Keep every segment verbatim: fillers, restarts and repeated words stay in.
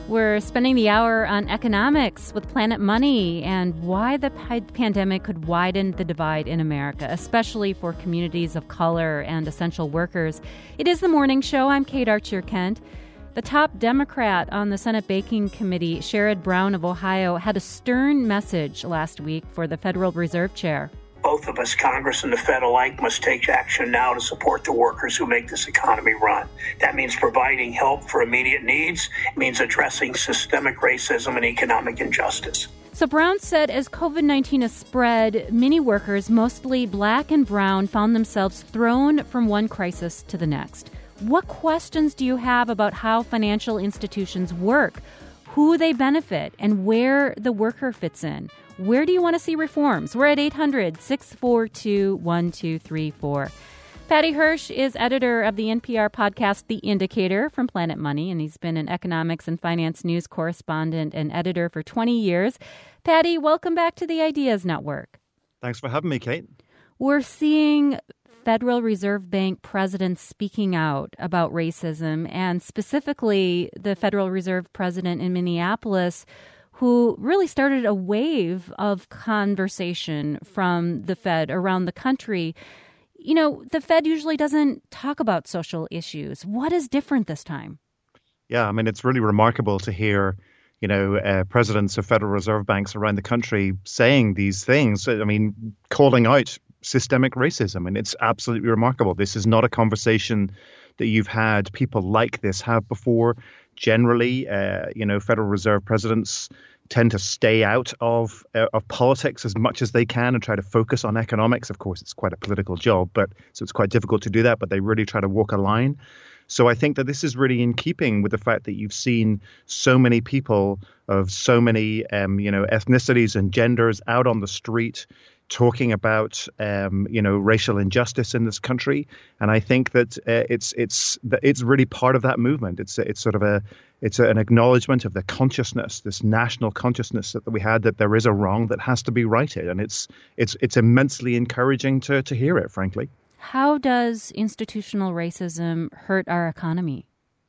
We're spending the hour on economics with Planet Money and why the p- pandemic could widen the divide in America, especially for communities of color and essential workers. It is the morning show. I'm Kate Archer-Kent. The top Democrat on the Senate Banking Committee, Sherrod Brown of Ohio, had a stern message last week for the Federal Reserve Chair. Both of us, Congress and the Fed alike, must take action now to support the workers who make this economy run. That means providing help for immediate needs. It means addressing systemic racism and economic injustice. So Brown said as covid nineteen has spread, many workers, mostly black and brown, found themselves thrown from one crisis to the next. What questions do you have about how financial institutions work, who they benefit, and where the worker fits in? Where do you want to see reforms? We're at eight hundred, six four two, one two three four. Patty Hirsch is editor of the N P R podcast The Indicator from Planet Money, and he's been an economics and finance news correspondent and editor for twenty years. Patty, welcome back to the Ideas Network. Thanks for having me, Kate. We're seeing Federal Reserve Bank presidents speaking out about racism, and specifically the Federal Reserve president in Minneapolis, who really started a wave of conversation from the Fed around the country. You know, the Fed usually doesn't talk about social issues. What is different this time? Yeah, I mean, it's really remarkable to hear, you know, uh, presidents of Federal Reserve banks around the country saying these things. I mean, calling out systemic racism. And it's absolutely remarkable. This is not a conversation that you've had people like this have before. Generally, uh, you know, Federal Reserve presidents tend to stay out of uh, of politics as much as they can and try to focus on economics. Of course, it's quite a political job, but so it's quite difficult to do that. But they really try to walk a line. So I think that this is really in keeping with the fact that you've seen so many people of so many, um, you know, ethnicities and genders out on the street talking about, um, you know, racial injustice in this country, and I think that uh, it's it's it's really part of that movement. It's it's sort of a it's an acknowledgement of the consciousness, this national consciousness that we had, that there is a wrong that has to be righted, and it's it's it's immensely encouraging to to hear it, frankly. How does institutional racism hurt our economy?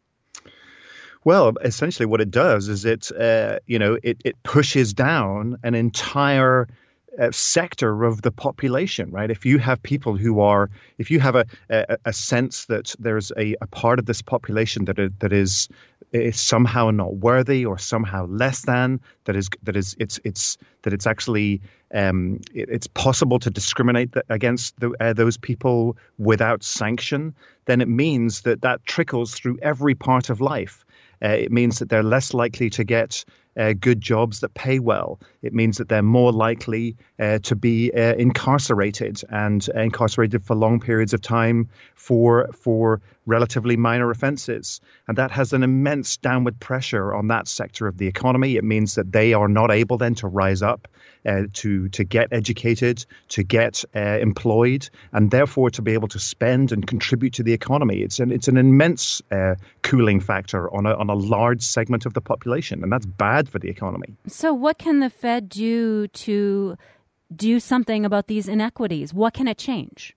Well, essentially, what it does is it uh, you know it it pushes down an entire Uh, sector of the population, right? If you have people who are, if you have a a, a sense that there's a, a part of this population that is, that is is somehow not worthy or somehow less than, that is that is it's it's that it's actually um, it, it's possible to discriminate th- against the, uh, those people without sanction, then it means that that trickles through every part of life. Uh, it means that they're less likely to get uh, good jobs that pay well. It means that they're more likely uh, to be uh, incarcerated and uh, incarcerated for long periods of time for for relatively minor offenses. And that has an immense downward pressure on that sector of the economy. It means that they are not able then to rise up, uh, to to get educated, to get uh, employed, and therefore to be able to spend and contribute to the economy. It's an it's an immense uh, cooling factor on a on a large segment of the population, and that's bad for the economy. So what can the Fed do to do something about these inequities? What can it change?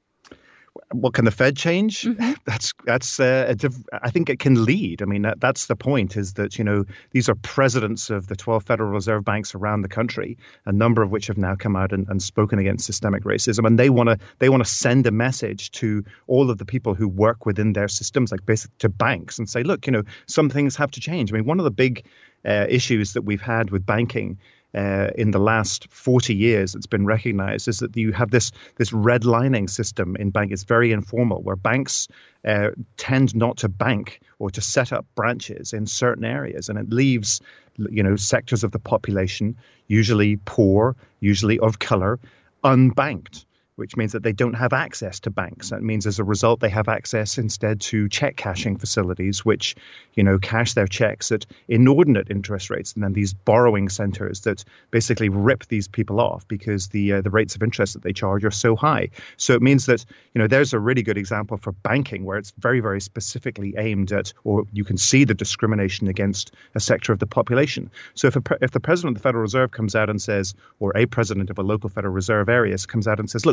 What can the Fed change? Mm-hmm. That's that's uh, a diff- I think it can lead. I mean, that, that's the point, is that, you know, these are presidents of the twelve Federal Reserve banks around the country, a number of which have now come out and, and spoken against systemic racism. And they want to they want to send a message to all of the people who work within their systems, like basically to banks, and say, look, you know, some things have to change. I mean, one of the big uh, issues that we've had with banking Uh, in the last forty years, it's been recognized, is that you have this this redlining system in bank. It's very informal, where banks uh, tend not to bank or to set up branches in certain areas, and it leaves, you know, sectors of the population, usually poor, usually of color, unbanked, which means that they don't have access to banks. That means as a result, they have access instead to check cashing facilities, which, you know, cash their checks at inordinate interest rates. And then these borrowing centers that basically rip these people off because the uh, the rates of interest that they charge are so high. So it means that, you know, there's a really good example for banking where it's very, very specifically aimed at, or you can see the discrimination against a sector of the population. So if a, if the president of the Federal Reserve comes out and says, or a president of a local Federal Reserve area comes out and says, look,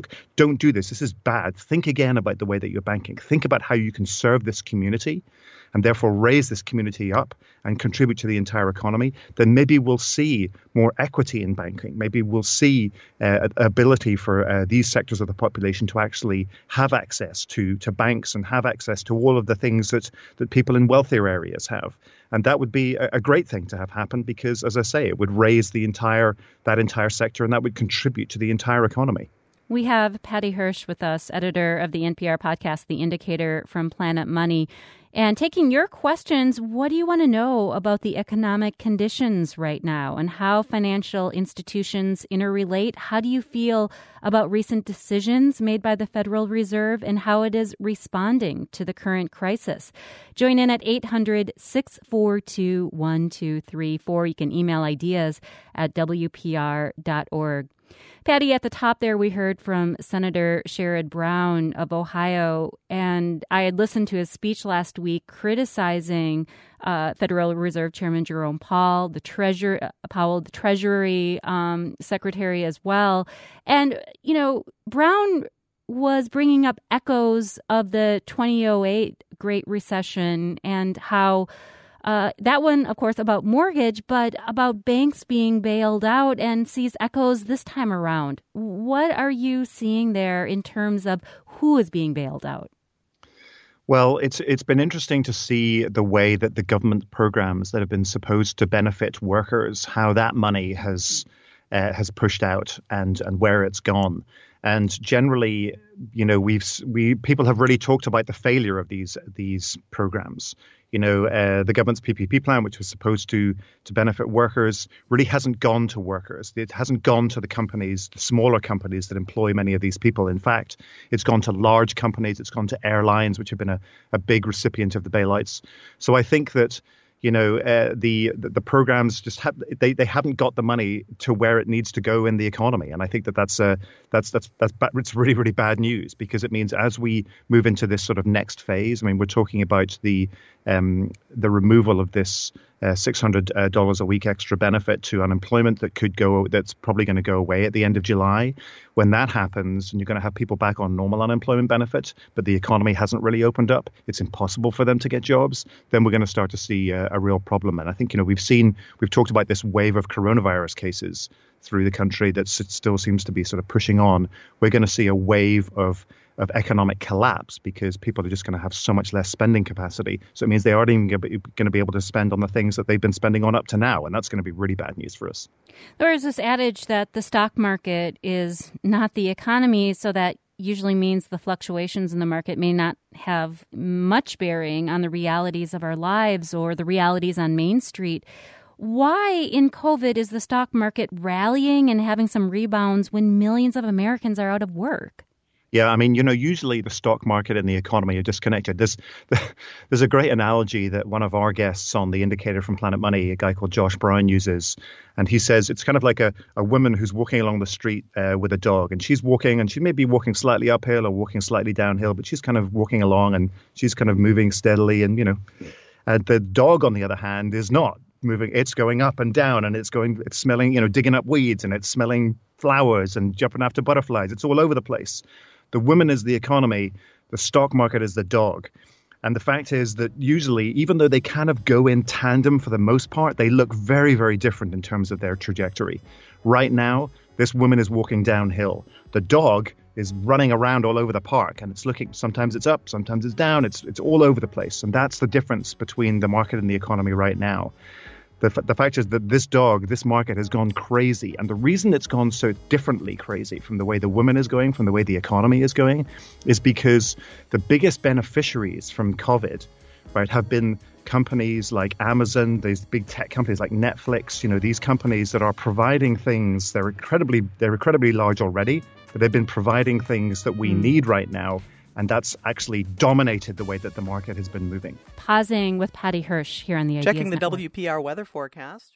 look, don't do this. This is bad. Think again about the way that you're banking. Think about how you can serve this community and therefore raise this community up and contribute to the entire economy, then maybe we'll see more equity in banking. Maybe we'll see uh, ability for uh, these sectors of the population to actually have access to, to banks and have access to all of the things that, that people in wealthier areas have. And that would be a, a great thing to have happen because, as I say, it would raise the entire that entire sector and that would contribute to the entire economy. We have Patty Hirsch with us, editor of the N P R podcast, The Indicator from Planet Money. And taking your questions, what do you want to know about the economic conditions right now and how financial institutions interrelate? How do you feel about recent decisions made by the Federal Reserve and how it is responding to the current crisis? Join in at eight hundred, six four two, one two three four. You can email ideas at W P R dot org. Patty, at the top there, we heard from Senator Sherrod Brown of Ohio, and I had listened to his speech last week criticizing uh, Federal Reserve Chairman Jerome Powell, the Treasurer uh, Powell, the Treasury um, Secretary as well. And, you know, Brown was bringing up echoes of the two thousand eight Great Recession and how Uh, that one, of course, about mortgage, but about banks being bailed out and sees echoes this time around. What are you seeing there in terms of who is being bailed out? Well, it's it's been interesting to see the way that the government programs that have been supposed to benefit workers, how that money has uh, has pushed out and and where it's gone. And generally, you know, we've we people have really talked about the failure of these these programs. You know, uh, the government's P P P plan, which was supposed to to benefit workers, really hasn't gone to workers. It hasn't gone to the companies, the smaller companies that employ many of these people. In fact, it's gone to large companies. It's gone to airlines, which have been a, a big recipient of the bailouts. So I think that, you know, uh, the, the the programs just have they, they haven't got the money to where it needs to go in the economy, and I think that that's uh, that's that's that's ba- it's really really bad news because it means as we move into this sort of next phase. I mean, we're talking about the um, the removal of this uh, six hundred dollars a week extra benefit to unemployment that could go that's probably going to go away at the end of July. When that happens, and you're going to have people back on normal unemployment benefit, but the economy hasn't really opened up, it's impossible for them to get jobs. Then we're going to start to see uh, a real problem. And I think, you know, we've seen, we've talked about this wave of coronavirus cases through the country that still seems to be sort of pushing on. We're going to see a wave of of economic collapse because people are just going to have so much less spending capacity. So it means they aren't even going to be able to spend on the things that they've been spending on up to now. And that's going to be really bad news for us. There is this adage that the stock market is not the economy, so that usually means the fluctuations in the market may not have much bearing on the realities of our lives or the realities on Main Street. Why in COVID is the stock market rallying and having some rebounds when millions of Americans are out of work? Yeah, I mean, you know, usually the stock market and the economy are disconnected. There's, there's a great analogy that one of our guests on The Indicator from Planet Money, a guy called Josh Brown, uses. And he says it's kind of like a, a woman who's walking along the street uh, with a dog. And she's walking, and she may be walking slightly uphill or walking slightly downhill, but she's kind of walking along and she's kind of moving steadily. And, you know, and the dog, on the other hand, is not moving. It's going up and down, and it's going, it's smelling, you know, digging up weeds, and it's smelling flowers and jumping after butterflies. It's all over the place. The woman is the economy, the stock market is the dog. And the fact is that usually, even though they kind of go in tandem for the most part, they look very, very different in terms of their trajectory. Right now, this woman is walking downhill. The dog is running around all over the park, and it's looking, sometimes it's up, sometimes it's down, it's it's all over the place. And that's the difference between the market and the economy right now. The, the fact is that this dog, this market has gone crazy. And the reason it's gone so differently crazy from the way the woman is going, from the way the economy is going, is because the biggest beneficiaries from COVID, right, have been companies like Amazon, these big tech companies like Netflix, you know, these companies that are providing things. They're incredibly, they're incredibly large already, but they've been providing things that we mm. need right now. And that's actually dominated the way that the market has been moving. Pausing with Patty Hirsch here on the Ideas Checking the Network. W P R weather forecast.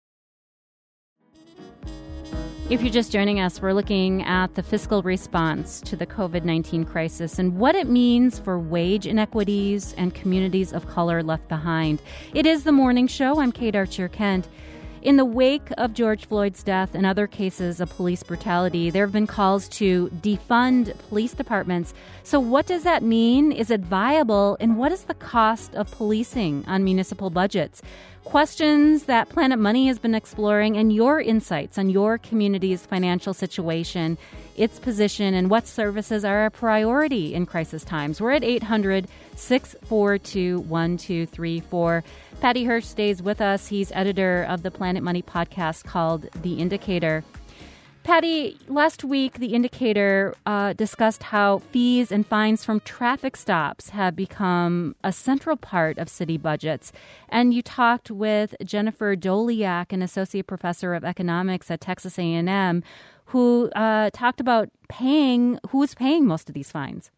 If you're just joining us, we're looking at the fiscal response to the COVID nineteen crisis and what it means for wage inequities and communities of color left behind. It is the morning show. I'm Kate Archer-Kent. In the wake of George Floyd's death and other cases of police brutality, there have been calls to defund police departments. So what does that mean? Is it viable? And what is the cost of policing on municipal budgets? Questions that Planet Money has been exploring, and your insights on your community's financial situation, its position, and what services are a priority in crisis times. We're at eight hundred, six four two, one two three four. Patty Hirsch stays with us. He's editor of the Planet Money podcast called The Indicator. Patty, last week, The Indicator uh, discussed how fees and fines from traffic stops have become a central part of city budgets. And you talked with Jennifer Doliak, an associate professor of economics at Texas A and M, who uh, talked about paying, who's paying most of these fines.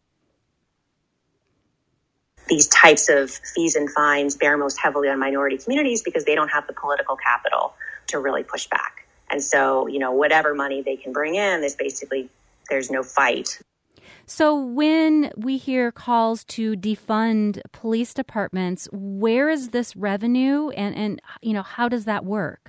These types of fees and fines bear most heavily on minority communities because they don't have the political capital to really push back. And so, you know, whatever money they can bring in, there's basically, there's no fight. So when we hear calls to defund police departments, where is this revenue and, and you know, how does that work?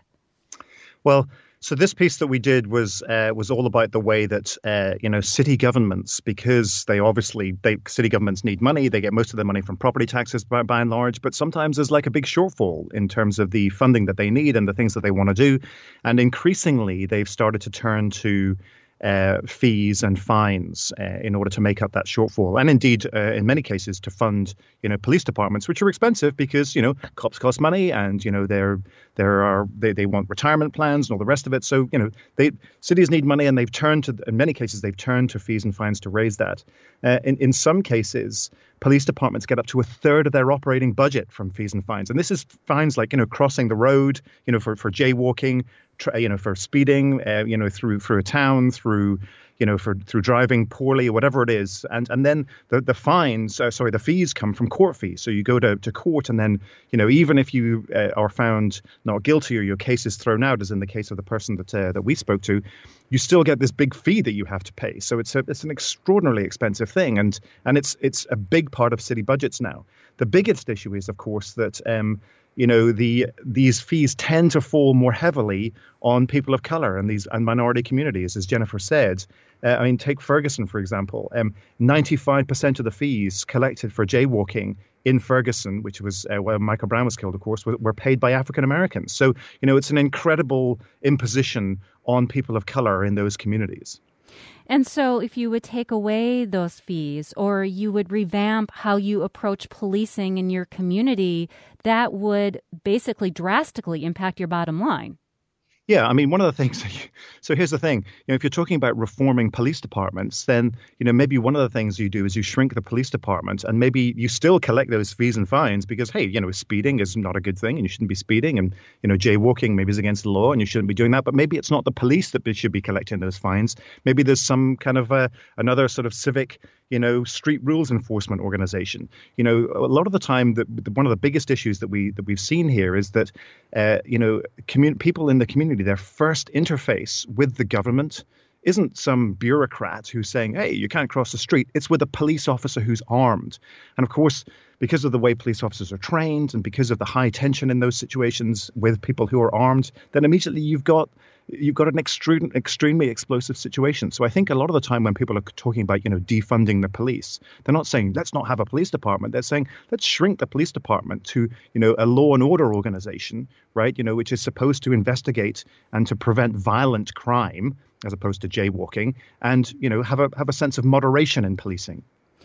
Well, so this piece that we did was uh, was all about the way that, uh, you know, city governments, because they obviously, they, city governments need money. They get most of their money from property taxes by, by and large. But sometimes there's like a big shortfall in terms of the funding that they need and the things that they want to do. And increasingly, they've started to turn to Uh, fees and fines uh, in order to make up that shortfall, and indeed, uh, in many cases, to fund, you know, police departments, which are expensive because, you know, cops cost money, and you know, there there are they, they want retirement plans and all the rest of it. So, you know, they cities need money, and they've turned to, in many cases, they've turned to fees and fines to raise that. Uh, in in some cases, police departments get up to a third of their operating budget from fees and fines, and this is fines like, you know, crossing the road, you know, for for jaywalking. You know, for speeding, uh, you know, through through a town, through, you know, for through driving poorly, whatever it is, and and then the the fines, uh, sorry, the fees come from court fees. So you go to, to court, and then, you know, even if you uh, are found not guilty or your case is thrown out, as in the case of the person that uh, that we spoke to, you still get this big fee that you have to pay. So it's a it's an extraordinarily expensive thing, and and it's it's a big part of city budgets now. The biggest issue is, of course, that um, you know, the these fees tend to fall more heavily on people of color and these and minority communities, as Jennifer said. Uh, I mean, take Ferguson, for example. Um, ninety-five percent of the fees collected for jaywalking in Ferguson, which was uh, where Michael Brown was killed, of course, were, were paid by African Americans. So, you know, it's an incredible imposition on people of color in those communities. And so if you would take away those fees, or you would revamp how you approach policing in your community, that would basically drastically impact your bottom line. Yeah, I mean, one of the things, so here's the thing, you know, if you're talking about reforming police departments, then, you know, maybe one of the things you do is you shrink the police department, and maybe you still collect those fees and fines because, hey, you know, speeding is not a good thing and you shouldn't be speeding, and, you know, jaywalking maybe is against the law and you shouldn't be doing that. But maybe it's not the police that should be collecting those fines. Maybe there's some kind of uh, another sort of civic, you know, street rules enforcement organization. You know, a lot of the time, the, the, one of the biggest issues that we that we've seen here is that, uh, you know, commun- people in the community, their first interface with the government isn't some bureaucrat who's saying, hey, you can't cross the street. It's with a police officer who's armed. And of course, because of the way police officers are trained and because of the high tension in those situations with people who are armed, then immediately you've got you've got an extreme, extremely explosive situation. So I think a lot of the time when people are talking about, you know, defunding the police, they're not saying let's not have a police department. They're saying let's shrink the police department to, you know, a law and order organization, right, you know, which is supposed to investigate and to prevent violent crime as opposed to jaywalking, and, you know, have a have a sense of moderation in policing.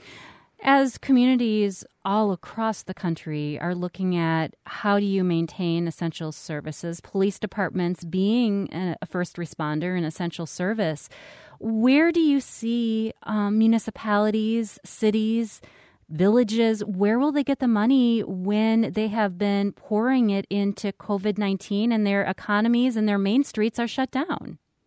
As communities all across the country are looking at how do you maintain essential services, police departments being a first responder, an essential service, where do you see um, municipalities, cities, villages, where will they get the money when they have been pouring it into COVID nineteen and their economies and their main streets are shut down?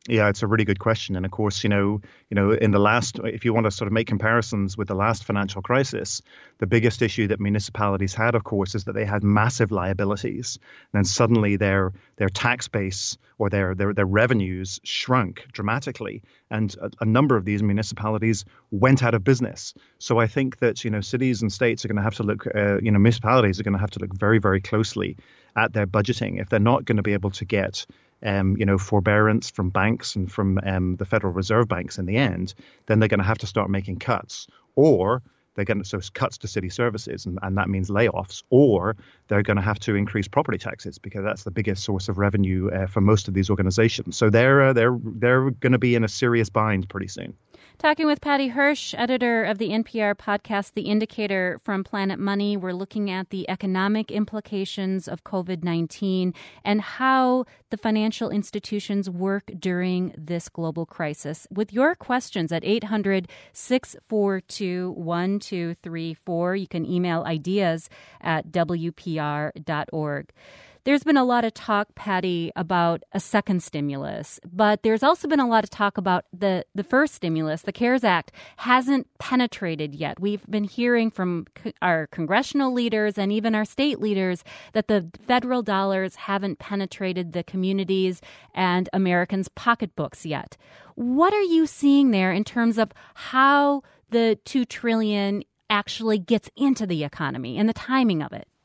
Yeah, it's a really good question. And of course, you know, you know, in the last, if you want to sort of make comparisons with the last financial crisis, the biggest issue that municipalities had, of course, is that they had massive liabilities. And then suddenly their their tax base or their their, their revenues shrunk dramatically. And a, a number of these municipalities went out of business. So I think that, you know, cities and states are going to have to look, uh, you know, municipalities are going to have to look very, very closely at their budgeting if they're not going to be able to get Um, you know, forbearance from banks and from um, the Federal Reserve banks in the end, then they're going to have to start making cuts, or they're going to so cuts to city services, and, and that means layoffs, or they're going to have to increase property taxes because that's the biggest source of revenue uh, for most of these organizations. So they're uh, they're they're going to be in a serious bind pretty soon. Talking with Patty Hirsch, editor of the N P R podcast, The Indicator from Planet Money. We're looking at the economic implications of covid nineteen and how the financial institutions work during this global crisis. With your questions at eight hundred, six four two, one two three four, you can email ideas at w p r dot org. There's been a lot of talk, Patty, about a second stimulus, but there's also been a lot of talk about the, the first stimulus. The CARES Act hasn't penetrated yet. We've been hearing from our congressional leaders and even our state leaders that the federal dollars haven't penetrated the communities and Americans' pocketbooks yet. What are you seeing there in terms of how the two trillion dollars actually gets into the economy and the timing of it?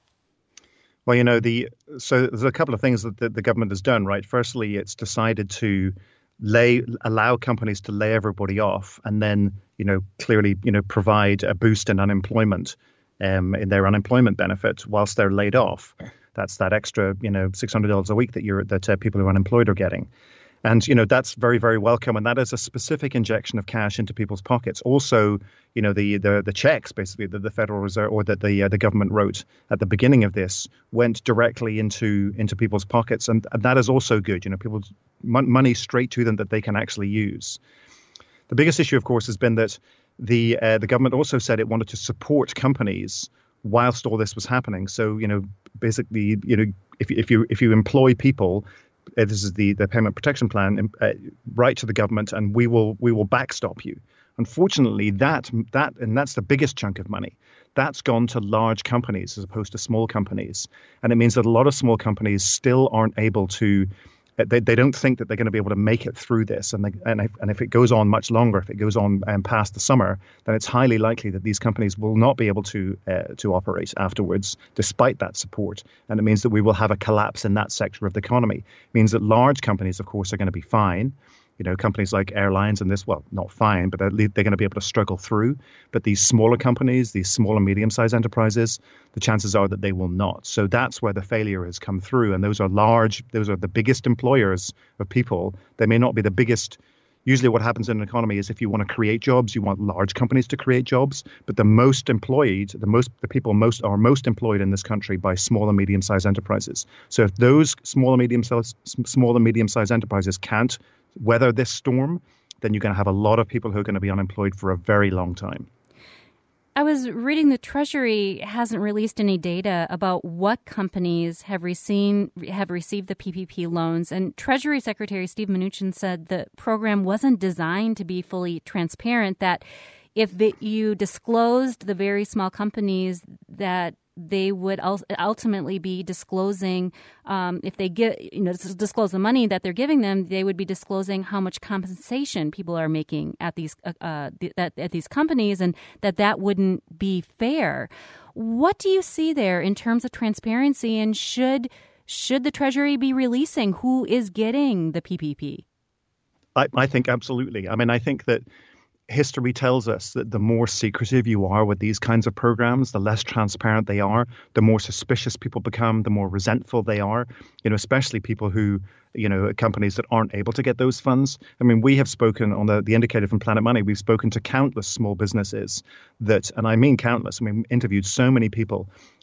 Well, you know, the so there's a couple of things that the, the government has done, right? Firstly, it's decided to lay allow companies to lay everybody off and then, you know, clearly, you know, provide a boost in unemployment um, in their unemployment benefit whilst they're laid off. That's that extra, you know, six hundred dollars a week that you're that uh, people who are unemployed are getting. And, you know, that's very, very welcome. And that is a specific injection of cash into people's pockets. Also, you know, the the, the checks, basically, that the Federal Reserve or that the uh, the government wrote at the beginning of this went directly into into people's pockets. And, and that is also good. You know, people's mon- money straight to them that they can actually use. The biggest issue, of course, has been that the uh, the government also said it wanted to support companies whilst all this was happening. So, you know, basically, you know, if if you if you employ people, Uh, this is the, the payment protection plan, uh, write to the government and we will we will backstop you. Unfortunately, that that and that's the biggest chunk of money. That's gone to large companies as opposed to small companies. And it means that a lot of small companies still aren't able to, they, they don't think that they're going to be able to make it through this. And, they, and, if, and if it goes on much longer, if it goes on um, past the summer, then it's highly likely that these companies will not be able to uh, to operate afterwards, despite that support. And it means that we will have a collapse in that sector of the economy. It means that large companies, of course, are going to be fine. You know, companies like airlines and this, well, not fine, but they're, they're going to be able to struggle through. But these smaller companies, these small and medium-sized enterprises, the chances are that they will not. So that's where the failure has come through. And those are large, those are the biggest employers of people. They may not be the biggest. Usually what happens in an economy is if you want to create jobs, you want large companies to create jobs. But the most employed, the most the people most are most employed in this country by small and medium-sized enterprises. So if those small and medium-sized small and medium-sized enterprises can't weather this storm, then you're going to have a lot of people who are going to be unemployed for a very long time. I was reading the Treasury hasn't released any data about what companies have received have received the P P P loans. And Treasury Secretary Steve Mnuchin said the program wasn't designed to be fully transparent, that if the, you disclosed the very small companies that they would ultimately be disclosing, um, if they get, you know, disclose the money that they're giving them, they would be disclosing how much compensation people are making at these uh, uh, that, at these companies, and that that wouldn't be fair. What do you see there in terms of transparency, and should should the Treasury be releasing who is getting the P P P? I, I think absolutely. I mean, I think that history tells us that the more secretive you are with these kinds of programs, the less transparent they are, the more suspicious people become, the more resentful they are, you know, especially people who, you know, companies that aren't able to get those funds. I mean, we have spoken on the, the Indicator from Planet Money, we've spoken to countless small businesses that, and I mean countless, I mean, interviewed so many people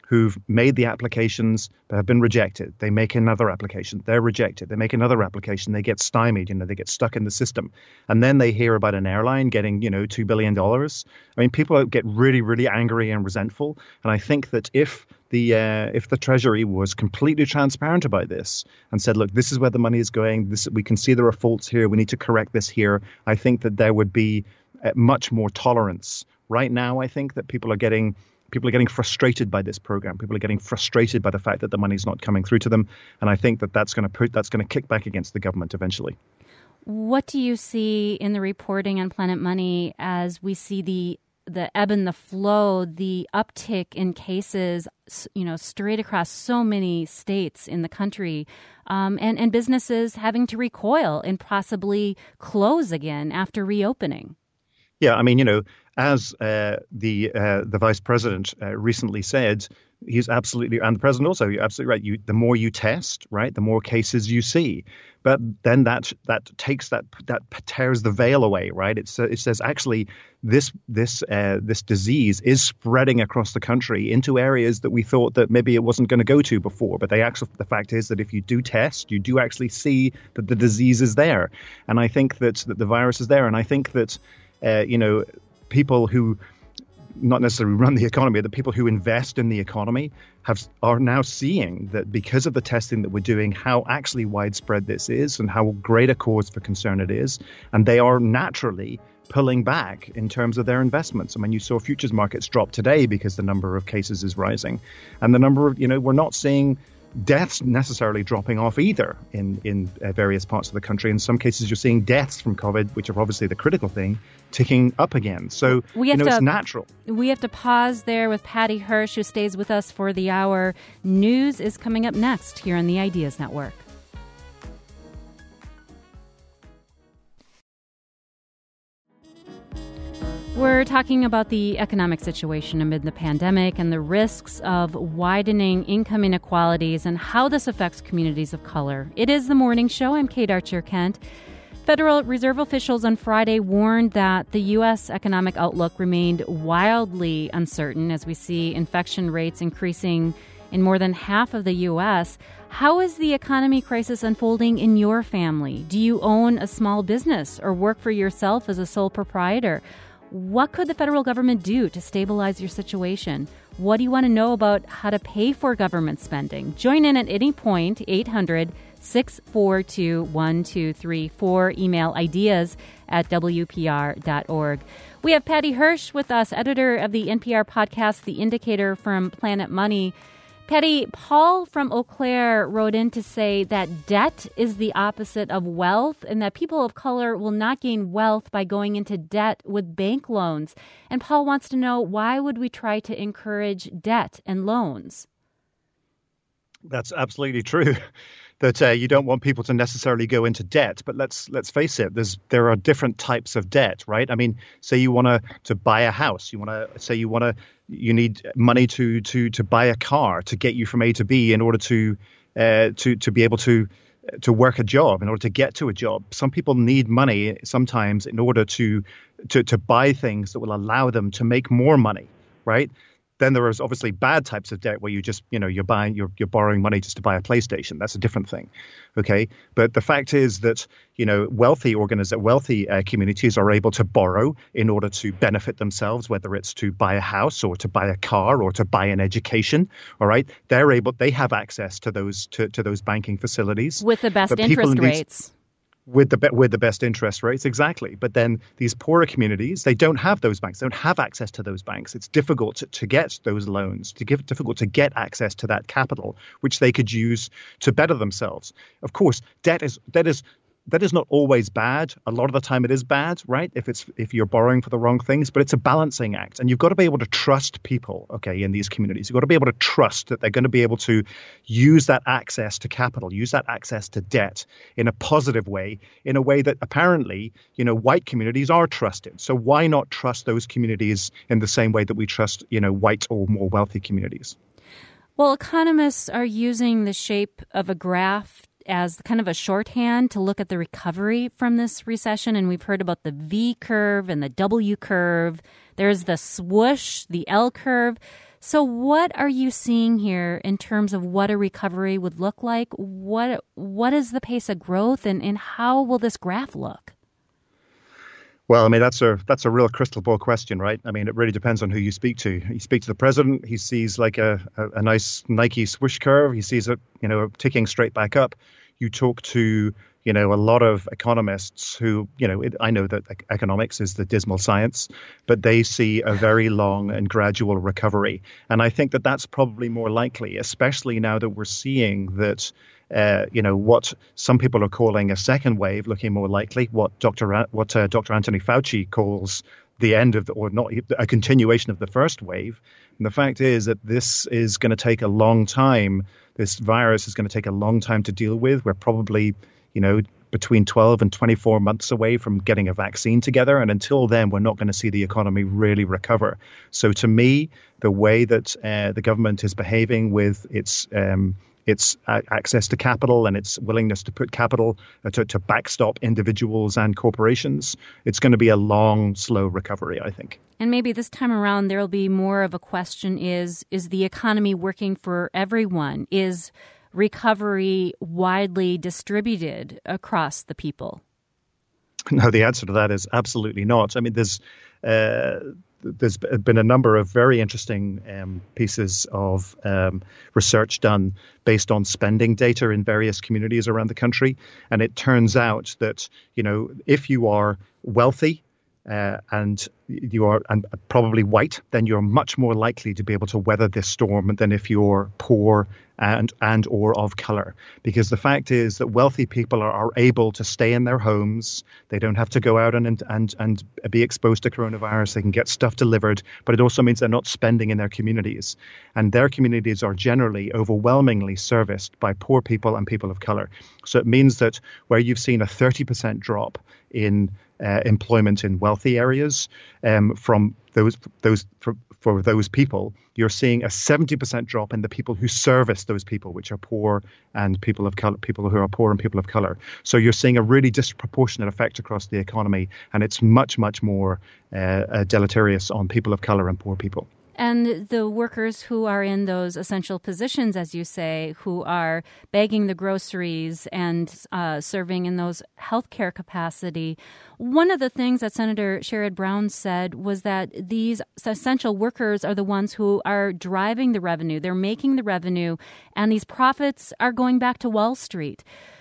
who've made the applications but have been rejected. They make another application. They're rejected. They make another application. They get stymied. You know, they get stuck in the system. And then they hear about an airline getting, you know, two billion dollars. I mean, people get really, really angry and resentful. And I think that if the uh, if the Treasury was completely transparent about this and said, look, this is where the money is going. This, we can see there are faults here. We need to correct this here. I think that there would be uh, much more tolerance. Right now, I think that people are getting People are getting frustrated by this program. People are getting frustrated by the fact that the money's not coming through to them, and I think that that's going to put that's going to kick back against the government eventually. What do you see in the reporting on Planet Money as we see the the ebb and the flow, the uptick in cases, you know, straight across so many states in the country, um, and and businesses having to recoil and possibly close again after reopening? Yeah, I mean, you know, as uh, the uh, the vice president uh, recently said, he's absolutely, and the president also, you're absolutely right. You, the more you test, right, the more cases you see, but then that that takes that that tears the veil away, right? It's, it says actually this this uh, this disease is spreading across the country into areas that we thought that maybe it wasn't going to go to before. But they actually, the fact is that if you do test, you do actually see that the disease is there, and I think that that the virus is there, and I think that. Uh, you know, people who not necessarily run the economy, the people who invest in the economy have are now seeing that because of the testing that we're doing, how actually widespread this is and how great a cause for concern it is. And they are naturally pulling back in terms of their investments. I mean, you saw futures markets drop today because the number of cases is rising. And the number of, you know, we're not seeing deaths necessarily dropping off either in, in uh, various parts of the country. In some cases, you're seeing deaths from COVID, which are obviously the critical thing, ticking up again. So, we have you know, to, it's natural. We have to pause there with Patty Hirsch, who stays with us for the hour. News is coming up next here on the Ideas Network. We're talking about the economic situation amid the pandemic and the risks of widening income inequalities and how this affects communities of color. It is The Morning Show. I'm Kate Archer-Kent. Federal Reserve officials on Friday warned that the U S economic outlook remained wildly uncertain as we see infection rates increasing in more than half of the U S. How is the economy crisis unfolding in your family? Do you own a small business or work for yourself as a sole proprietor? What could the federal government do to stabilize your situation? What do you want to know about how to pay for government spending? Join in at any point, eight hundred, six four two, one two three four. Email ideas at w p r dot org. We have Patty Hirsch with us, editor of the N P R podcast, The Indicator from Planet Money. Patty, Paul from Eau Claire wrote in to say that debt is the opposite of wealth and that people of color will not gain wealth by going into debt with bank loans. And Paul wants to know, why would we try to encourage debt and loans? That's absolutely true. That uh, you don't want people to necessarily go into debt, but let's let's face it. There's there are different types of debt, right? I mean, say you want to to buy a house, you want to say you want to you need money to to to buy a car to get you from A to B in order to uh, to to be able to to work a job, in order to get to a job. Some people need money sometimes in order to to to buy things that will allow them to make more money, right? Then there is obviously bad types of debt where you just, you know, you're buying, you're you're borrowing money just to buy a PlayStation. That's a different thing, okay? But the fact is that, you know, wealthy organiz- wealthy uh, communities are able to borrow in order to benefit themselves, whether it's to buy a house or to buy a car or to buy an education. All right, they're able, they have access to those to, to those banking facilities with the best interest rates. With the with the best interest rates, exactly. But then these poorer communities, they don't have those banks. They don't have access to those banks. It's difficult to, to get those loans, to give difficult to get access to that capital, which they could use to better themselves. Of course, debt is debt is that is not always bad. A lot of the time it is bad, right? If it's if you're borrowing for the wrong things, but it's a balancing act. And you've got to be able to trust people, okay, in these communities. You've got to be able to trust that they're going to be able to use that access to capital, use that access to debt in a positive way, in a way that apparently, you know, white communities are trusted. So why not trust those communities in the same way that we trust, you know, white or more wealthy communities? Well, economists are using the shape of a graph as kind of a shorthand to look at the recovery from this recession. And we've heard about the V curve and the W curve. There's the swoosh, the L curve. So what are you seeing here in terms of what a recovery would look like? What what is the pace of growth, and, and how will this graph look? Well, I mean, that's a that's a real crystal ball question, right? I mean, it really depends on who you speak to. You speak to the president, he sees like a, a, a nice Nike swoosh curve. He sees it, you know, ticking straight back up. You talk to, you know, a lot of economists who, you know, it, I know that economics is the dismal science, but they see a very long and gradual recovery. And I think that that's probably more likely, especially now that we're seeing that Uh, you know, what some people are calling a second wave looking more likely, what Doctor A- what uh, Doctor Anthony Fauci calls the end of the, or not a continuation of the first wave. And the fact is that this is going to take a long time. This virus is going to take a long time to deal with. We're probably, you know, between twelve and twenty-four months away from getting a vaccine together. And until then, we're not going to see the economy really recover. So to me, the way that uh, the government is behaving with its um, its uh, access to capital and its willingness to put capital uh, to, to backstop individuals and corporations, it's going to be a long, slow recovery, I think. And maybe this time around, there'll be more of a question is, is the economy working for everyone? Is recovery widely distributed across the people? No, the answer to that is absolutely not. I mean, there's uh, there's been a number of very interesting um, pieces of um, research done based on spending data in various communities around the country. And it turns out that, you know, if you are wealthy, Uh, and you are and probably white, then you're much more likely to be able to weather this storm than if you're poor and and or of color. Because the fact is that wealthy people are, are able to stay in their homes. They don't have to go out and and and be exposed to coronavirus. They can get stuff delivered, but it also means they're not spending in their communities. And their communities are generally overwhelmingly serviced by poor people and people of color. So it means that where you've seen a thirty percent drop in Uh, employment in wealthy areas um, from those those for, for those people, you're seeing a seventy percent drop in the people who service those people, which are poor and people of color, people who are poor and people of color. So you're seeing a really disproportionate effect across the economy, and it's much, much more uh, uh, deleterious on people of color and poor people. And the workers who are in those essential positions, as you say, who are bagging the groceries and uh, serving in those healthcare capacity. One of the things that Senator Sherrod Brown said was that these essential workers are the ones who are driving the revenue. They're making the revenue, and these profits are going back to Wall Street.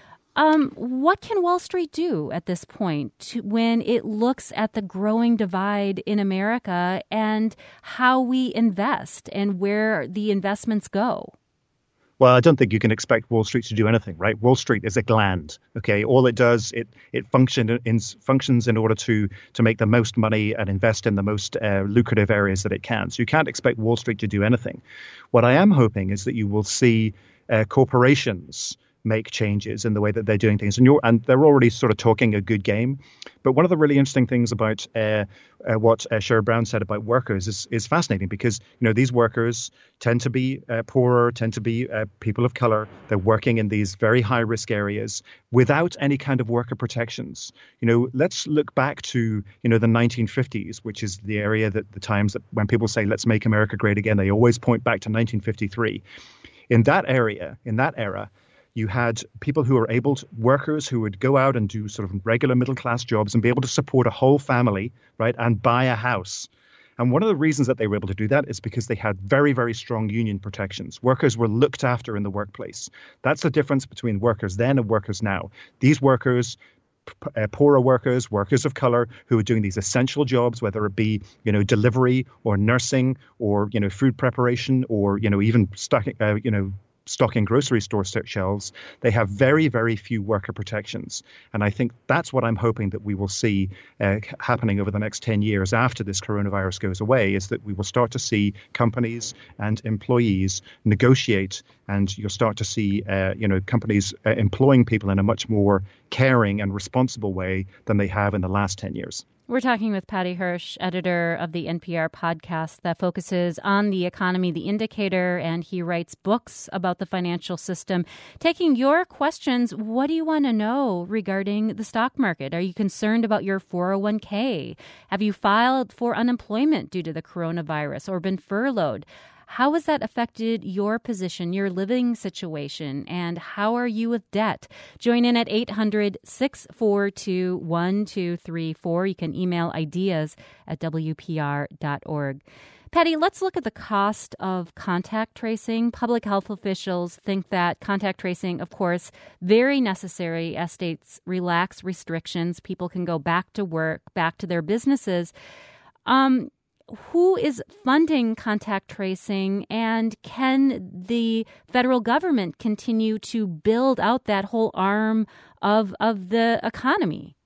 Um, what can Wall Street do at this point to, when it looks at the growing divide in America and how we invest and where the investments go? Well, I don't think you can expect Wall Street to do anything, right? Wall Street is a gland. Okay, all it does, it it function in, functions in order to to make the most money and invest in the most uh, lucrative areas that it can. So you can't expect Wall Street to do anything. What I am hoping is that you will see uh, corporations make changes in the way that they're doing things. And you're, and they're already sort of talking a good game. But one of the really interesting things about uh, uh, what uh, Sherrod Brown said about workers is, is fascinating because, you know, these workers tend to be uh, poorer, tend to be uh, people of color. They're working in these very high risk areas without any kind of worker protections. You know, let's look back to, you know, the nineteen fifties, which is the area that the times that when people say, let's make America great again, they always point back to nineteen fifty-three. In that area, in that era, you had people who were able to, workers who would go out and do sort of regular middle class jobs and be able to support a whole family, right, and buy a house. And one of the reasons that they were able to do that is because they had very, very strong union protections. Workers were looked after in the workplace. That's the difference between workers then and workers now. These workers, Uh, poorer workers, workers of color who are doing these essential jobs, whether it be, you know, delivery or nursing or, you know, food preparation or, you know, even stocking, uh, you know, stocking grocery store shelves, they have very, very few worker protections. And I think that's what I'm hoping that we will see uh, happening over the next ten years after this coronavirus goes away, is that we will start to see companies and employees negotiate, and you'll start to see, uh, you know, companies uh, employing people in a much more caring and responsible way than they have in the last ten years. We're talking with Patty Hirsch, editor of the N P R podcast that focuses on the economy, The Indicator, and he writes books about the financial system. Taking your questions, what do you want to know regarding the stock market? Are you concerned about your four oh one k? Have you filed for unemployment due to the coronavirus or been furloughed? How has that affected your position, your living situation, and how are you with debt? Join in at eight hundred, six four two, one two three four. You can email ideas at w p r dot org. Patty, let's look at the cost of contact tracing. Public health officials think that contact tracing, of course, very necessary as states relax restrictions. People can go back to work, back to their businesses. Um, who is funding contact tracing, and can the federal government continue to build out that whole arm of of the economy?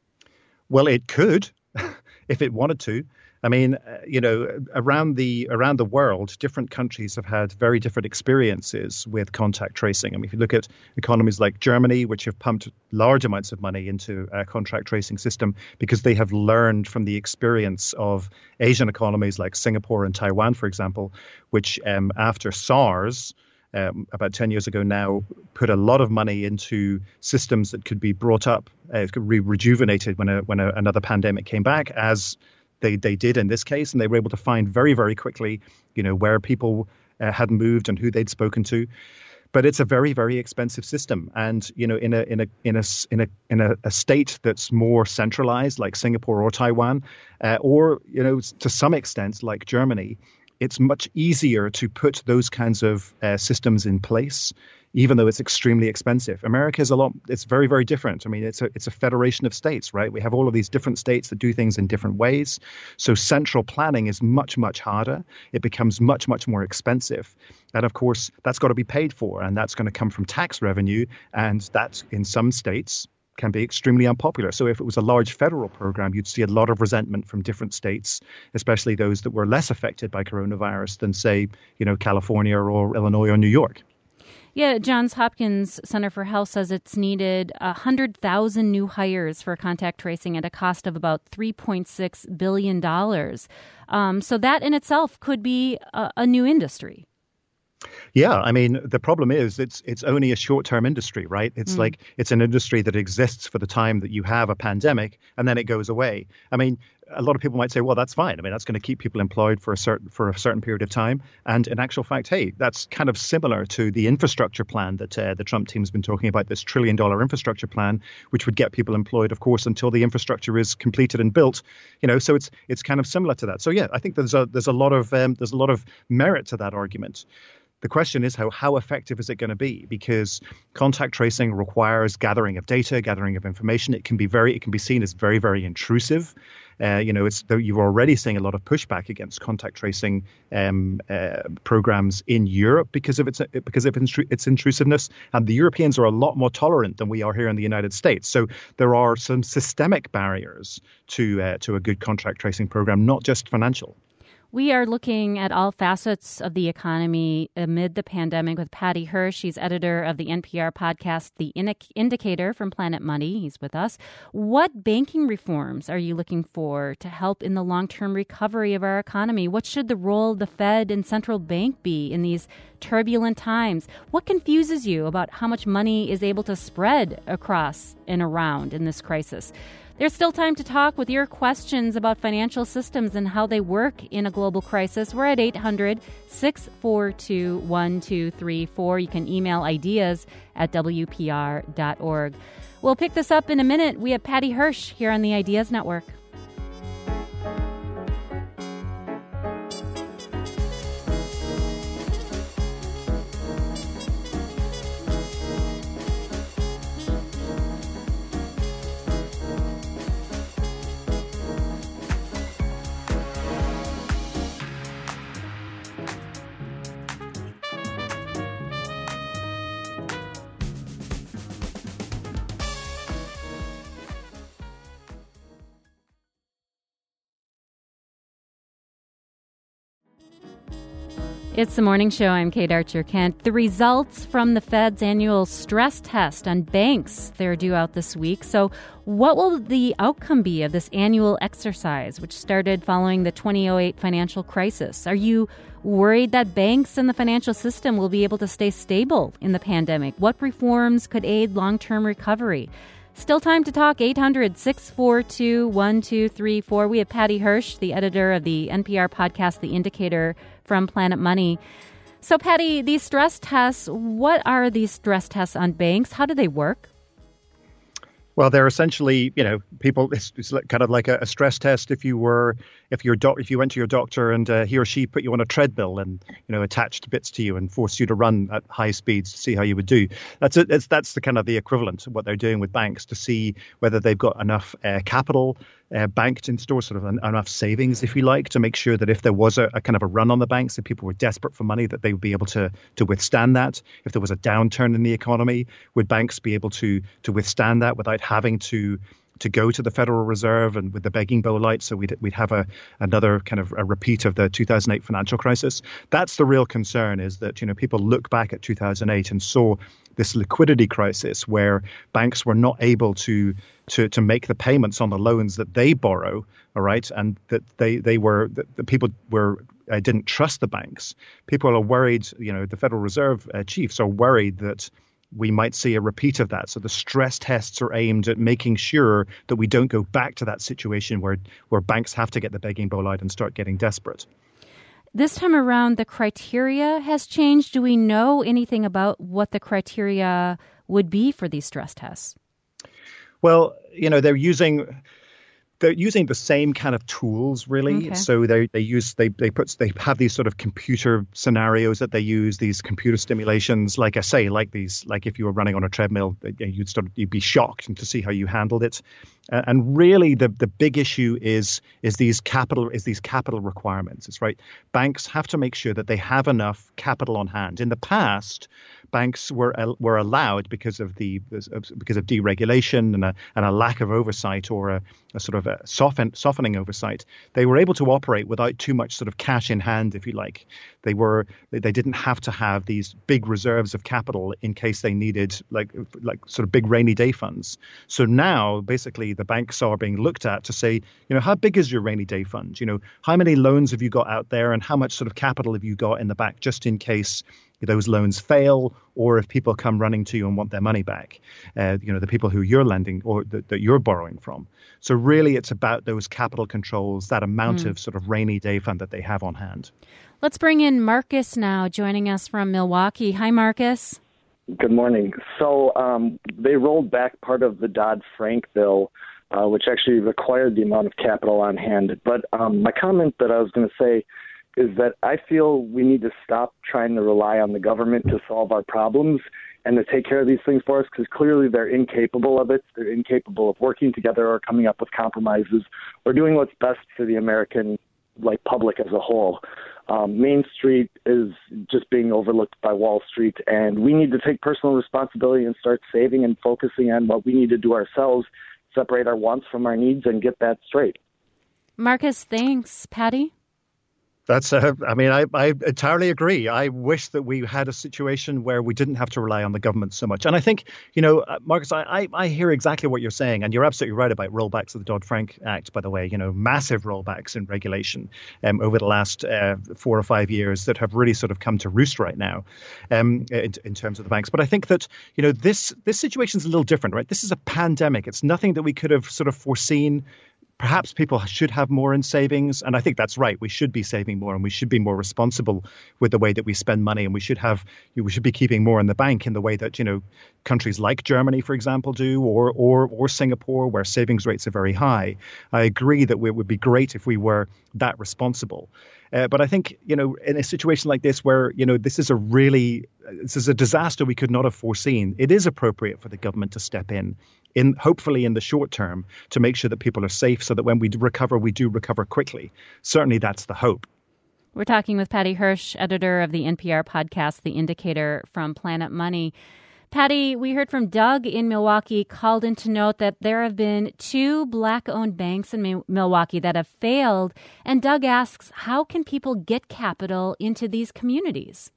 Well, it could if it wanted to. I mean, uh, you know, around the around the world, different countries have had very different experiences with contact tracing. I mean, if you look at economies like Germany, which have pumped large amounts of money into a contact tracing system because they have learned from the experience of Asian economies like Singapore and Taiwan, for example, which um, after SARS, Um, about ten years ago now, put a lot of money into systems that could be brought up, uh, could be rejuvenated when a, when a, another pandemic came back, as they, they did in this case. And they were able to find very, very quickly, you know, where people uh, had moved and who they'd spoken to. But it's a very, very expensive system. And, you know, in a in a in a in a in a, a state that's more centralized, like Singapore or Taiwan, uh, or, you know, to some extent, like Germany, it's much easier to put those kinds of uh, systems in place, even though it's extremely expensive. America is a lot, it's very, very different. I mean, it's a it's a federation of states, right? We have all of these different states that do things in different ways. So central planning is much, much harder. It becomes much, much more expensive. And of course, that's got to be paid for, and that's going to come from tax revenue. And that in some states can be extremely unpopular. So if it was a large federal program, you'd see a lot of resentment from different states, especially those that were less affected by coronavirus than, say, you know, California or Illinois or New York. Yeah, Johns Hopkins Center for Health says it's needed one hundred thousand new hires for contact tracing at a cost of about three point six billion dollars. Um, so that in itself could be a, a new industry. Yeah, I mean, the problem is it's it's only a short-term industry, right? It's mm. like it's an industry that exists for the time that you have a pandemic, and then it goes away. I mean, a lot of people might say, well, that's fine. I mean, that's going to keep people employed for a certain for a certain period of time. And in actual fact, hey, that's kind of similar to the infrastructure plan that uh, the Trump team's been talking about, this trillion dollar infrastructure plan, which would get people employed, of course, until the infrastructure is completed and built. You know, so it's it's kind of similar to that. So, yeah, I think there's a there's a lot of um, there's a lot of merit to that argument. The question is how how effective is it going to be? Because contact tracing requires gathering of data, gathering of information. It can be very, it can be seen as very, very intrusive. Uh, you know, it's you're already seeing a lot of pushback against contact tracing um, uh, programs in Europe because of its because of its intrusiveness, and the Europeans are a lot more tolerant than we are here in the United States. So there are some systemic barriers to uh, to a good contact tracing program, not just financial. We are looking at all facets of the economy amid the pandemic with Patty Hirsch. She's editor of the N P R podcast, The Indicator from Planet Money. He's with us. What banking reforms are you looking for to help in the long-term recovery of our economy? What should the role of the Fed and central bank be in these turbulent times? What confuses you about how much money is able to spread across and around in this crisis? There's still time to talk with your questions about financial systems and how they work in a global crisis. We're at eight hundred, six four two, one two three four. You can email ideas at w p r dot org. We'll pick this up in a minute. We have Patty Hirsch here on the Ideas Network. It's the morning show. I'm Kate Archer-Kent. The results from the Fed's annual stress test on banks, they're due out this week. So what will the outcome be of this annual exercise, which started following the two thousand eight financial crisis? Are you worried that banks and the financial system will be able to stay stable in the pandemic? What reforms could aid long-term recovery? Still time to talk, eight hundred, six four two, one two three four. We have Patty Hirsch, the editor of the N P R podcast, The Indicator, from Planet Money. So, Patty, these stress tests, what are these stress tests on banks? How do they work? Well, they're essentially, you know, people. It's, it's kind of like a, a stress test. If you were, if your doc, if you went to your doctor and uh, he or she put you on a treadmill and you know attached bits to you and forced you to run at high speeds to see how you would do. That's it. It's, that's the kind of the equivalent of what they're doing with banks to see whether they've got enough uh, capital uh, banked in store, sort of an, enough savings, if you like, to make sure that if there was a, a kind of a run on the banks, if people were desperate for money, that they would be able to to withstand that. If there was a downturn in the economy, would banks be able to to withstand that without having to to go to the Federal Reserve and with the begging bowl light, so we'd we'd have a another kind of a repeat of the two thousand eight financial crisis. That's the real concern, is that you know people look back at two thousand eight and saw this liquidity crisis where banks were not able to to to make the payments on the loans that they borrow, all right, and that they they were that the people were uh, didn't trust the banks. People are worried, you know, the Federal Reserve uh, chiefs are worried that we might see a repeat of that. So the stress tests are aimed at making sure that we don't go back to that situation where, where banks have to get the begging bowl out and start getting desperate. This time around, the criteria has changed. Do we know anything about what the criteria would be for these stress tests? Well, you know, they're using... They're using the same kind of tools, really. Okay. So they they use they they put they have these sort of computer scenarios that they use, these computer simulations. Like I say, like these, like if you were running on a treadmill, you'd sort of you'd be shocked to see how you handled it. Uh, and really, the the big issue is is these capital is these capital requirements. It's right. Banks have to make sure that they have enough capital on hand. In the past, banks were were allowed because of the because of deregulation and a and a lack of oversight or a, a sort of a soften, softening oversight. They were able to operate without too much sort of cash in hand, if you like. They were they didn't have to have these big reserves of capital in case they needed like like sort of big rainy day funds. So now basically the banks are being looked at to say, you know, how big is your rainy day fund? You know, how many loans have you got out there and how much sort of capital have you got in the back just in case those loans fail, or if people come running to you and want their money back, uh, you know, the people who you're lending or th- that you're borrowing from. So really, it's about those capital controls, that amount mm. of sort of rainy day fund that they have on hand. Let's bring in Marcus now, joining us from Milwaukee. Hi, Marcus. Good morning. So um, they rolled back part of the Dodd-Frank bill, uh, which actually required the amount of capital on hand. But um, my comment that I was going to say is that I feel we need to stop trying to rely on the government to solve our problems and to take care of these things for us, because clearly they're incapable of it. They're incapable of working together or coming up with compromises or doing what's best for the American like public as a whole. Um, Main Street is just being overlooked by Wall Street, and we need to take personal responsibility and start saving and focusing on what we need to do ourselves, separate our wants from our needs, and get that straight. Marcus, thanks. Patty? That's, uh, I mean, I, I entirely agree. I wish that we had a situation where we didn't have to rely on the government so much. And I think, you know, uh, Marcus, I, I, I hear exactly what you're saying. And you're absolutely right about rollbacks of the Dodd-Frank Act, by the way, you know, massive rollbacks in regulation um, over the last uh, four or five years that have really sort of come to roost right now um, in, in terms of the banks. But I think that, you know, this this situation is a little different, right? This is a pandemic. It's nothing that we could have sort of foreseen. Perhaps people should have more in savings. And I think that's right. We should be saving more and we should be more responsible with the way that we spend money. And we should have, we should be keeping more in the bank in the way that, you know, countries like Germany, for example, do, or or or Singapore, where savings rates are very high. I agree that it would be great if we were that responsible. Uh, but I think, you know, in a situation like this where, you know, this is a really, this is a disaster we could not have foreseen, it is appropriate for the government to step in, in hopefully in the short term, to make sure that people are safe so that when we do recover, we do recover quickly. Certainly that's the hope. We're talking with Patty Hirsch, editor of the N P R podcast, The Indicator, from Planet Money. Patty, we heard from Doug in Milwaukee, called in to note that there have been two Black-owned banks in Mi- Milwaukee that have failed. And Doug asks, how can people get capital into these communities?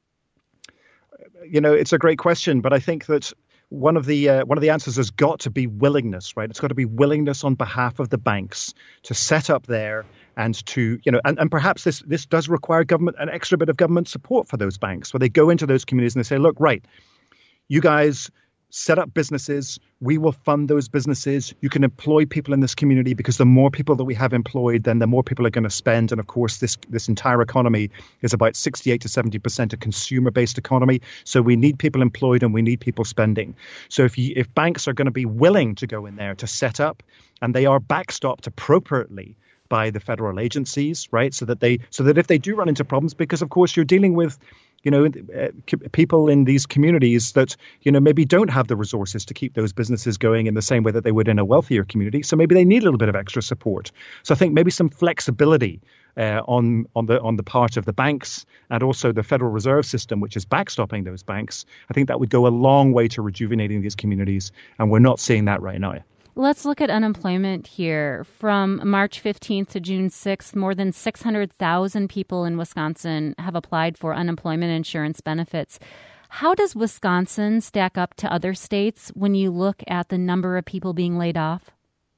You know, it's a great question, but I think that one of the uh, one of the answers has got to be willingness, right? It's got to be willingness on behalf of the banks to set up there and to, you know, and, and perhaps this this does require government, an extra bit of government support for those banks, where they go into those communities and they say, look, right, you guys, set up businesses. We will fund those businesses. You can employ people in this community because the more people that we have employed, then the more people are going to spend. And of course, this this entire economy is about sixty-eight to seventy percent a consumer-based economy. So we need people employed and we need people spending. So if you, if banks are going to be willing to go in there to set up, and they are backstopped appropriately by the federal agencies, right? So that they so that if they do run into problems, because of course you're dealing with, you know, uh, people in these communities that, you know, maybe don't have the resources to keep those businesses going in the same way that they would in a wealthier community. So maybe they need a little bit of extra support. So I think maybe some flexibility uh, on on the on the part of the banks and also the Federal Reserve System, which is backstopping those banks. I think that would go a long way to rejuvenating these communities, and we're not seeing that right now. Let's look at unemployment here. From March fifteenth to June sixth, more than six hundred thousand people in Wisconsin have applied for unemployment insurance benefits. How does Wisconsin stack up to other states when you look at the number of people being laid off?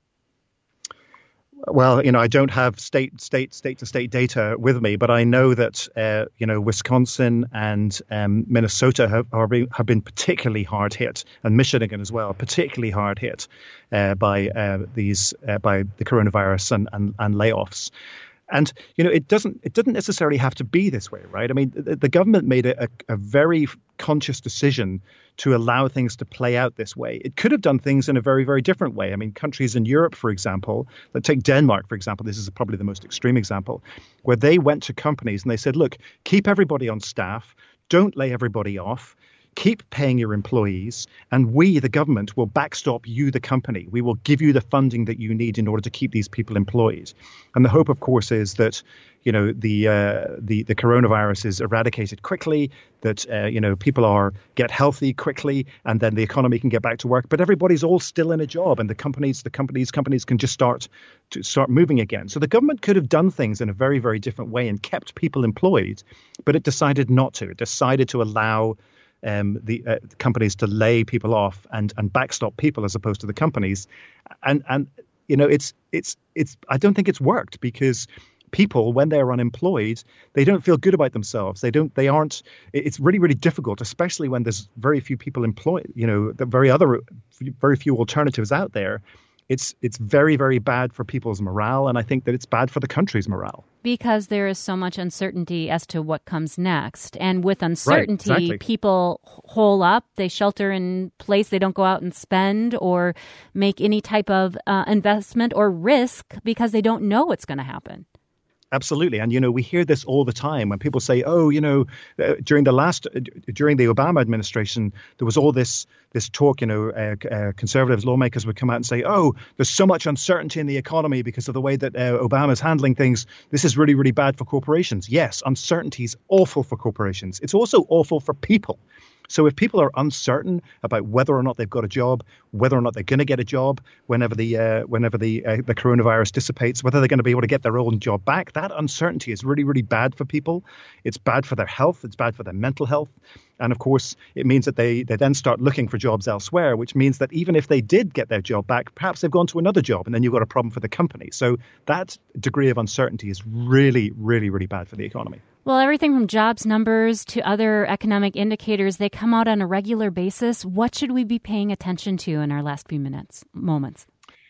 Well, you know, I don't have state, state, state to state data with me, but I know that, uh, you know, Wisconsin and um, Minnesota have, are, have been particularly hard hit, and Michigan as well, particularly hard hit uh, by uh, these uh, by the coronavirus and, and, and layoffs. And, you know, it doesn't it doesn't necessarily have to be this way, right? I mean, the, the government made a, a very conscious decision to allow things to play out this way. It could have done things in a very, very different way. I mean, countries in Europe, for example, let's take Denmark, for example. This is probably the most extreme example, where they went to companies and they said, look, keep everybody on staff. Don't lay everybody off. Keep paying your employees, and we, the government, will backstop you, the company. We will give you the funding that you need in order to keep these people employed. And the hope, of course, is that, you know, the uh, the the coronavirus is eradicated quickly, that uh, you know people are get healthy quickly, and then the economy can get back to work. But everybody's all still in a job, and the companies, the companies, companies can just start to start moving again. So the government could have done things in a very, very different way and kept people employed, but it decided not to. It decided to allow Um, the uh, companies to lay people off and and backstop people as opposed to the companies, and and you know it's it's it's I don't think it's worked, because people, when they're unemployed, they don't feel good about themselves. They don't they aren't. It's really really difficult, especially when there's very few people employed. You know, the very other very few alternatives out there. It's it's very, very bad for people's morale, and I think that it's bad for the country's morale. Because there is so much uncertainty as to what comes next. And with uncertainty, right, exactly. People hole up, they shelter in place, they don't go out and spend or make any type of uh, investment or risk because they don't know what's going to happen. Absolutely. And, you know, we hear this all the time when people say, oh, you know, uh, during the last uh, during the Obama administration, there was all this this talk, you know, uh, uh, conservatives, lawmakers would come out and say, oh, there's so much uncertainty in the economy because of the way that uh, Obama's handling things. This is really, really bad for corporations. Yes, uncertainty is awful for corporations. It's also awful for people. So if people are uncertain about whether or not they've got a job, whether or not they're going to get a job whenever the uh, whenever the uh, the coronavirus dissipates, whether they're going to be able to get their own job back, that uncertainty is really, really bad for people. It's bad for their health. It's bad for their mental health. And of course, it means that they, they then start looking for jobs elsewhere, which means that even if they did get their job back, perhaps they've gone to another job, and then you've got a problem for the company. So that degree of uncertainty is really, really, really bad for the economy. Well, everything from jobs numbers to other economic indicators, they come out on a regular basis. What should we be paying attention to in our last few minutes, moments?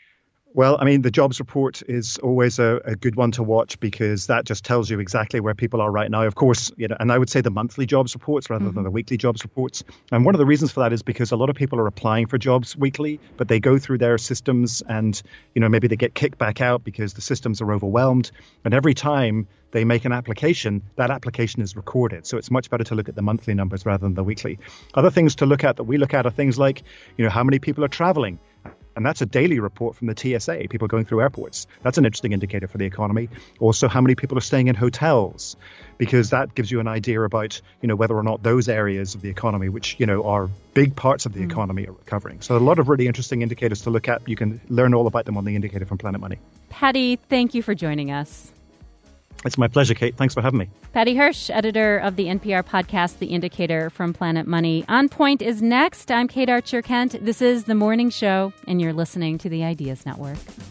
Well, I mean, the jobs report is always a, a good one to watch, because that just tells you exactly where people are right now. Of course, you know, and I would say the monthly jobs reports rather mm-hmm. than the weekly jobs reports. And one of the reasons for that is because a lot of people are applying for jobs weekly, but they go through their systems and, you know, maybe they get kicked back out because the systems are overwhelmed. And every time they make an application, that application is recorded. So it's much better to look at the monthly numbers rather than the weekly. Other things to look at that we look at are things like, you know, how many people are traveling. And that's a daily report from the T S A, people going through airports. That's an interesting indicator for the economy. Also, how many people are staying in hotels, because that gives you an idea about, you know, whether or not those areas of the economy, which, you know, are big parts of the mm. economy, are recovering. So a lot of really interesting indicators to look at. You can learn all about them on the indicator from Planet Money. Patty, thank you for joining us. It's my pleasure, Kate. Thanks for having me. Patty Hirsch, editor of the N P R podcast, The Indicator from Planet Money. On Point is next. I'm Kate Archer-Kent. This is The Morning Show, and you're listening to the Ideas Network.